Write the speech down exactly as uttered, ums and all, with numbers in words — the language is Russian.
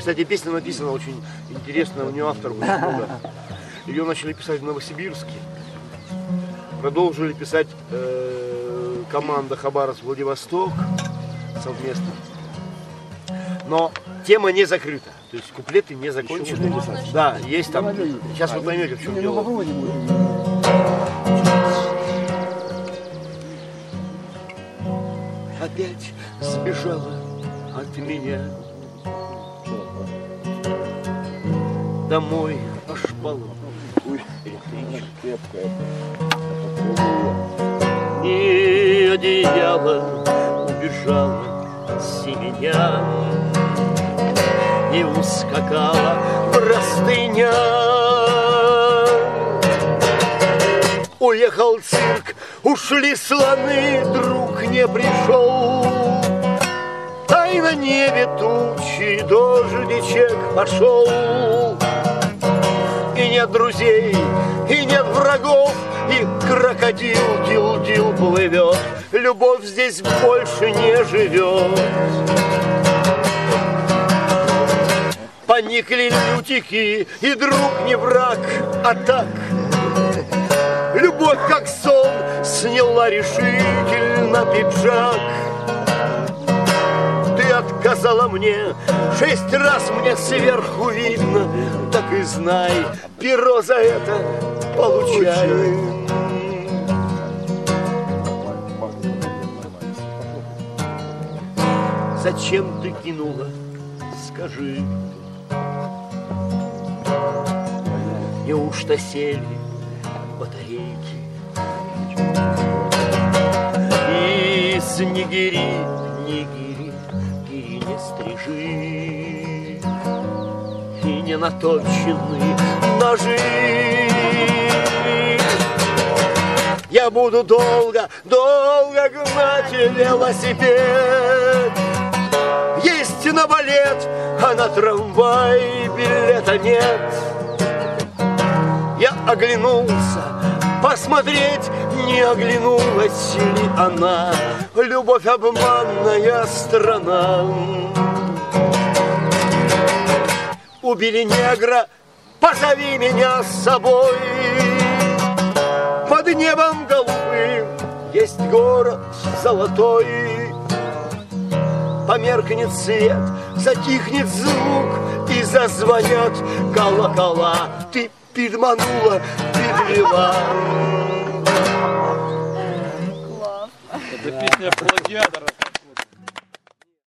Кстати, песня написана очень интересно, у нее авторов очень много. Ее начали писать в Новосибирске. Продолжили писать э, команда Хабаровск-Владивосток совместно. Но тема не закрыта. То есть куплеты не закончены. Да, есть там. Сейчас вы поймете, в чем дело. Опять сбежала от меня домой по шпалу электричка. И одеяло убежало с меня, и ускакала простыня. Уехал цирк, ушли слоны, друг не пришел. Ай, на небе тучи, дождичек пошел. И нет друзей, и нет врагов, и крокодил дил-дил плывет. Любовь здесь больше не живет. Поникли лютики, и друг не враг, а так. Любовь, как сон, сняла решительно пиджак. Ты отказала мне, шесть раз мне сверху видно. Так и знай, перо за это получай. Зачем ты кинула, скажи? Неужто сели батарейки? И снегири, нигири, гири не стрижи, и не наточены ножи. Я буду долго, долго гнать велосипед. Есть на балет, а на трамвай билета нет. Я оглянулся, посмотреть, не оглянулась ли она. Любовь обманная страна. Убили негра, позови меня с собой. Под небом голубым есть город золотой. Померкнет свет, затихнет звук, и зазвонят колокола. Ты переманула, перевела. Это песня плагиатора.